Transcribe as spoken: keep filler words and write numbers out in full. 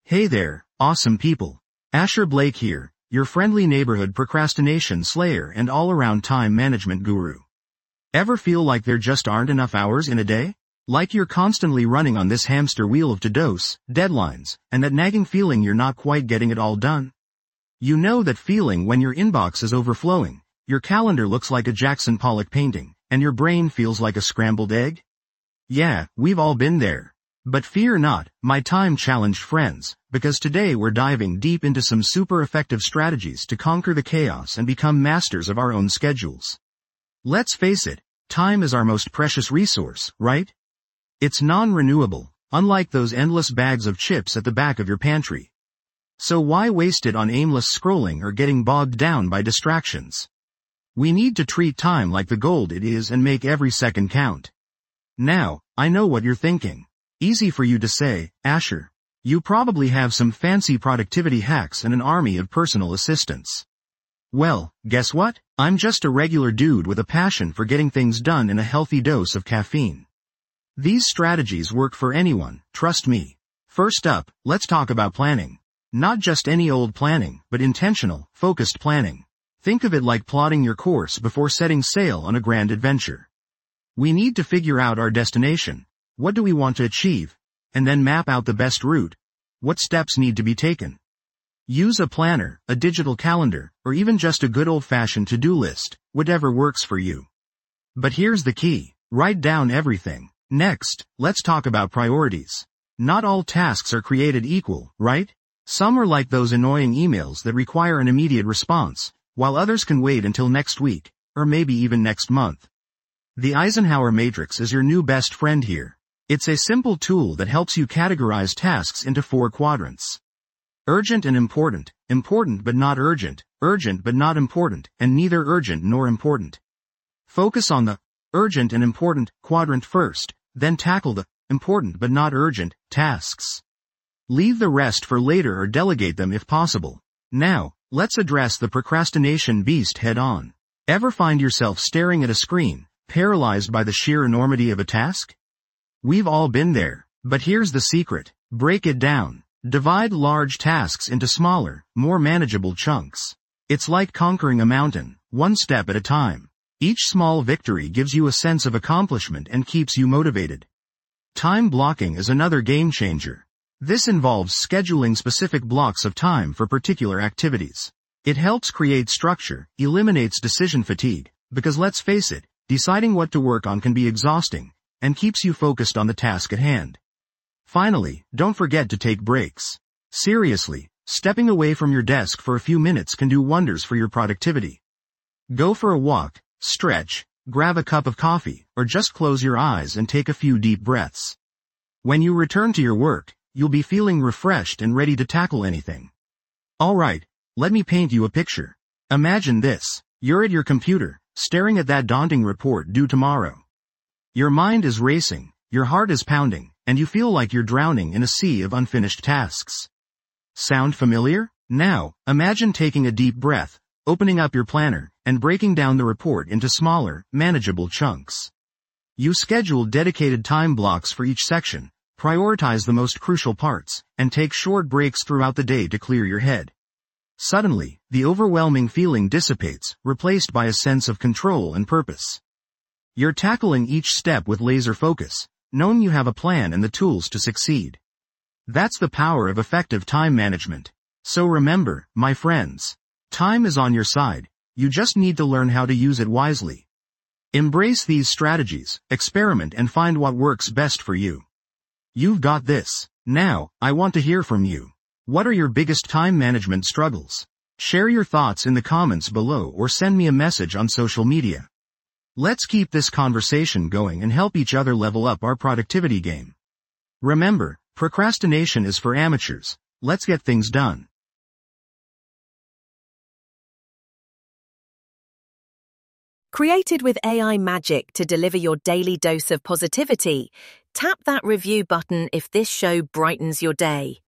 Hey there, awesome people. Asher Blake here, your friendly neighborhood procrastination slayer and all-around time management guru. Ever feel like there just aren't enough hours in a day? Like you're constantly running on this hamster wheel of to-dos, deadlines, and that nagging feeling you're not quite getting it all done? You know that feeling when your inbox is overflowing, your calendar looks like a Jackson Pollock painting, and your brain feels like a scrambled egg? Yeah, we've all been there. But fear not, my time-challenged friends, because today we're diving deep into some super effective strategies to conquer the chaos and become masters of our own schedules. Let's face it, time is our most precious resource, right? It's non-renewable, unlike those endless bags of chips at the back of your pantry. So why waste it on aimless scrolling or getting bogged down by distractions? We need to treat time like the gold it is and make every second count. Now, I know what you're thinking. Easy for you to say, Asher. You probably have some fancy productivity hacks and an army of personal assistants. Well, guess what? I'm just a regular dude with a passion for getting things done in a healthy dose of caffeine. These strategies work for anyone, trust me. First up, let's talk about planning. Not just any old planning, but intentional, focused planning. Think of it like plotting your course before setting sail on a grand adventure. We need to figure out our destination. What do we want to achieve? And then map out the best route. What steps need to be taken? Use a planner, a digital calendar, or even just a good old-fashioned to-do list, whatever works for you. But here's the key. Write down everything. Next, let's talk about priorities. Not all tasks are created equal, right? Some are like those annoying emails that require an immediate response, while others can wait until next week, or maybe even next month. The Eisenhower Matrix is your new best friend here. It's a simple tool that helps you categorize tasks into four quadrants. Urgent and important, important but not urgent, urgent but not important, and neither urgent nor important. Focus on the urgent and important quadrant first, then tackle the important but not urgent tasks. Leave the rest for later or delegate them if possible. Now, let's address the procrastination beast head on. Ever find yourself staring at a screen, paralyzed by the sheer enormity of a task? We've all been there, but here's the secret. Break it down. Divide large tasks into smaller, more manageable chunks. It's like conquering a mountain, one step at a time. Each small victory gives you a sense of accomplishment and keeps you motivated. Time blocking is another game changer. This involves scheduling specific blocks of time for particular activities. It helps create structure, eliminates decision fatigue, because let's face it, deciding what to work on can be exhausting, and keeps you focused on the task at hand. Finally, don't forget to take breaks. Seriously, stepping away from your desk for a few minutes can do wonders for your productivity. Go for a walk, stretch, grab a cup of coffee, or just close your eyes and take a few deep breaths. When you return to your work, you'll be feeling refreshed and ready to tackle anything. Alright, let me paint you a picture. Imagine this. You're at your computer, staring at that daunting report due tomorrow. Your mind is racing, your heart is pounding, and you feel like you're drowning in a sea of unfinished tasks. Sound familiar? Now, imagine taking a deep breath, opening up your planner, and breaking down the report into smaller, manageable chunks. You schedule dedicated time blocks for each section, prioritize the most crucial parts, and take short breaks throughout the day to clear your head. Suddenly, the overwhelming feeling dissipates, replaced by a sense of control and purpose. You're tackling each step with laser focus, knowing you have a plan and the tools to succeed. That's the power of effective time management. So remember, my friends, time is on your side, you just need to learn how to use it wisely. Embrace these strategies, experiment and find what works best for you. You've got this. Now, I want to hear from you. What are your biggest time management struggles? Share your thoughts in the comments below or send me a message on social media. Let's keep this conversation going and help each other level up our productivity game. Remember, procrastination is for amateurs. Let's get things done. Created with A I magic to deliver your daily dose of positivity, tap that review button if this show brightens your day.